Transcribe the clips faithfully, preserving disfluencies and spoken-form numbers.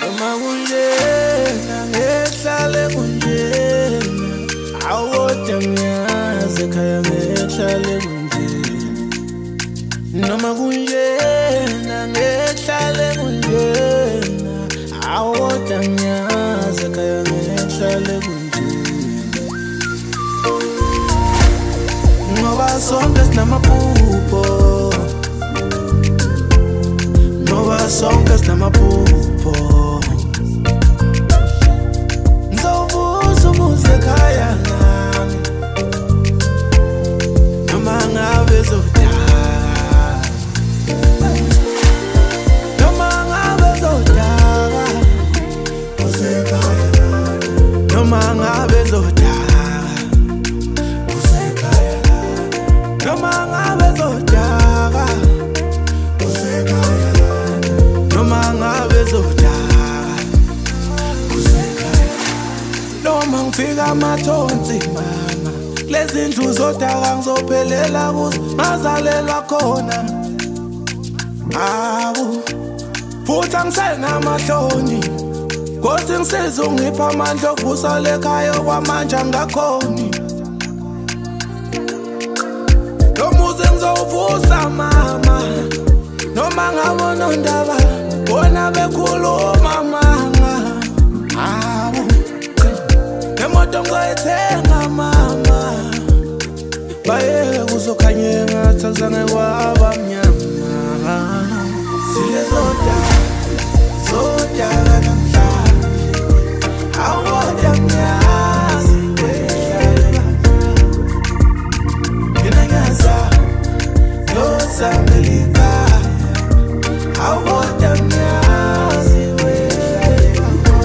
noma kunjena ngehlale kunjena awodwa ngiyazi ekhaya ngehlale kunjena noma kunjena ngehlale kunjena awodwa ngiyazi ekhaya ngehlale kunjena ngoba sonke sinamaphupho ngoba sonke sinamaphupho ngizovusa umuzi ekhaya nami noma ngabe zodaka noma ngabe zodaka usekhaya nami noma ngabe zodaka usekhaya nami noma ngabe zodaka usekhaya noma ngabe zodaka usekhaya noma ngifika amathonsi mama lezi ndlu zodaka ngizophelela kuzo ngazalelwa khona awu futhi angisenamahloni Kosi ngisiza ungipha amandla okuvusa lekhaya okwamanje angakhoni lo muzi ngizowuvusa mama noma ngabona undaba bona bekhuluma mama awu emoto ngoyithenga mama bayeke kuzokhanye ngathi azange kwaba mnyama sile zodaka zodaka namhlanje awodwa mnyazi wehlala mina ngiyaza yosamelika awodwa mnyazi wehlala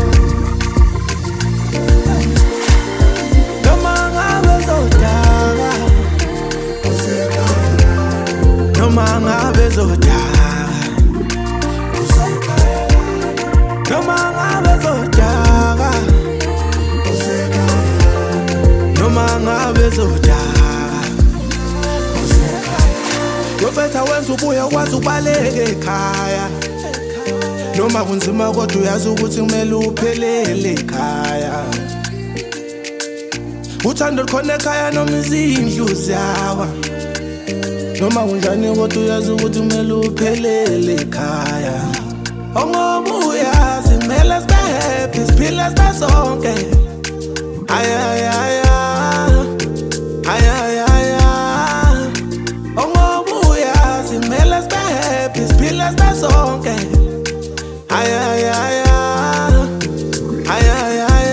noma ngabe zodaka usekhaya noma ngabe zodaka usekhaya noma ngabe zodaka usekhaya noma ngabe zodaka usekhaya yobetha wenza ubuye kwazi ubaleke ekhaya noma kunzima kodwa uyazi ukuthi kumele uphelele ekhaya uthando lukhona ekhaya noma izindlu ziyawa noma kunjani kodwa uyazi ukuthi kumele uphelele ekhaya ongoba uyazi kumele sibe happy siphile sibe sonke ay ay ay ay ay ay ongoba uyazi kumele sibe happy siphile sibe sonke ay ay ay ay ay ay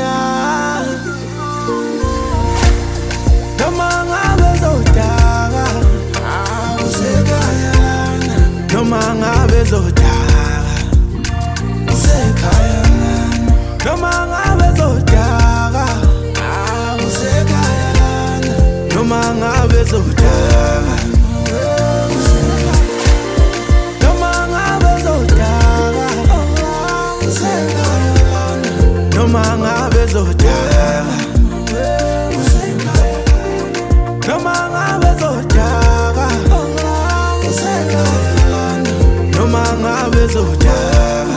noma ngabe zodaka usekhaya noma ngabe zodaka usekhaya noma ngabe zodaka usekhaya noma ngabe zodaka noma ngabe zodaka usekhaya noma ngabe zodaka noma ngabe zodaka usekhaya noma ngabe zodaka